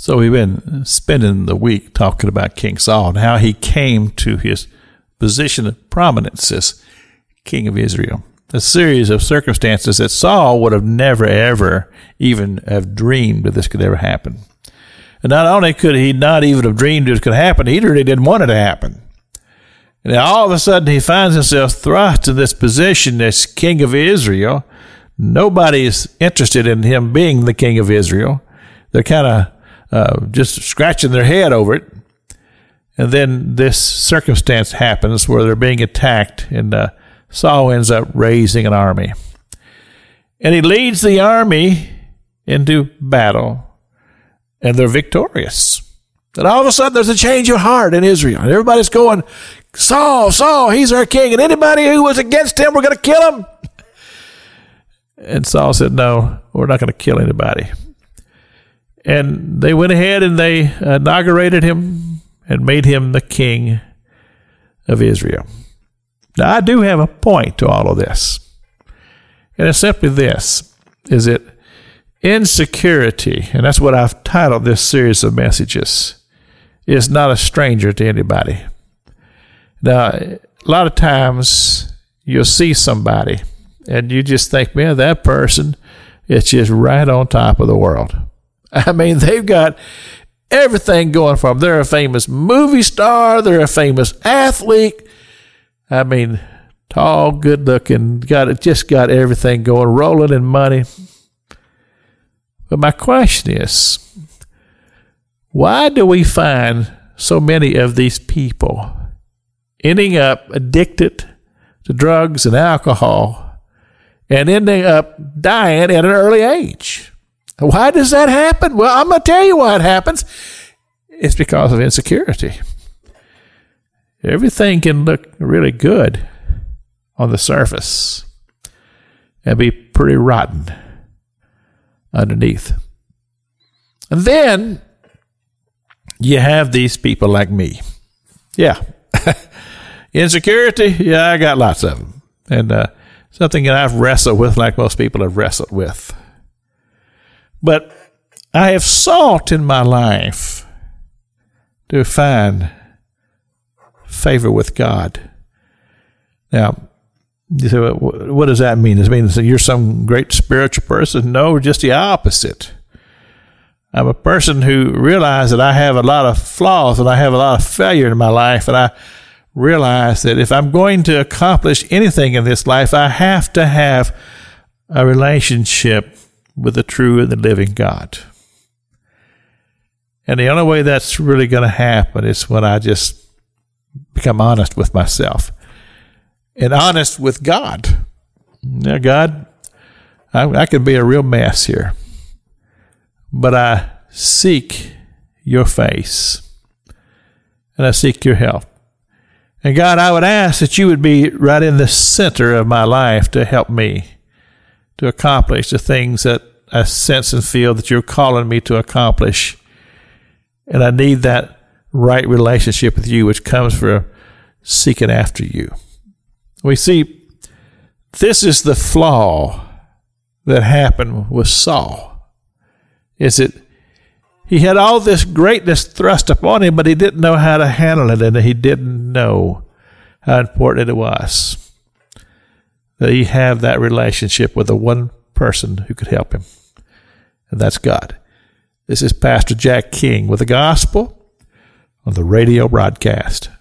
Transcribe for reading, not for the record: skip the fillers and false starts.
So we've been spending the week talking about King Saul and how he came to his position of prominence as king of Israel. A series of circumstances that Saul would have never, ever even have dreamed that this could ever happen. And not only could he not even have dreamed it could happen, he really didn't want it to happen. And all of a sudden he finds himself thrust in this position as king of Israel. Nobody is interested in him being the king of Israel. They're kind of just scratching their head over it. And then this circumstance happens where they're being attacked, and Saul ends up raising an army. And he leads the army into battle, and they're victorious. And all of a sudden there's a change of heart in Israel. And everybody's going, Saul, Saul, he's our king, and anybody who was against him, we're going to kill him. And Saul said, no, we're not going to kill anybody. And they went ahead and they inaugurated him and made him the king of Israel. Now, I do have a point to all of this. And it's simply this, is that insecurity, and that's what I've titled this series of messages, is not a stranger to anybody. Now, a lot of times you'll see somebody and you just think, man, that person is just right on top of the world. I mean, they've got everything going for them. They're a famous movie star. They're a famous athlete. I mean, tall, good looking, got everything going, rolling in money. But my question is, why do we find so many of these people ending up addicted to drugs and alcohol and ending up dying at an early age? Why does that happen? Well, I'm going to tell you why it happens. It's because of insecurity. Everything can look really good on the surface and be pretty rotten underneath. And then you have these people like me. Yeah. Insecurity, yeah, I got lots of them. And something that I've wrestled with like most people have wrestled with. But I have sought in my life to find favor with God. Now, you say, what does that mean? Does it mean that you're some great spiritual person? No, just the opposite. I'm a person who realizes that I have a lot of flaws and I have a lot of failure in my life, and I realize that if I'm going to accomplish anything in this life, I have to have a relationship with the true and the living God. And the only way that's really going to happen is when I just become honest with myself and honest with God. Now, God, I could be a real mess here, but I seek your face and I seek your help. And God, I would ask that you would be right in the center of my life to help me to accomplish the things that I sense and feel that you're calling me to accomplish. And I need that right relationship with you, which comes from seeking after you. We see this is the flaw that happened with Saul. Is that he had all this greatness thrust upon him, but he didn't know how to handle it, and he didn't know how important it was that he have that relationship with the one person who could help him, and that's God. This is Pastor Jack King with the gospel on the radio broadcast.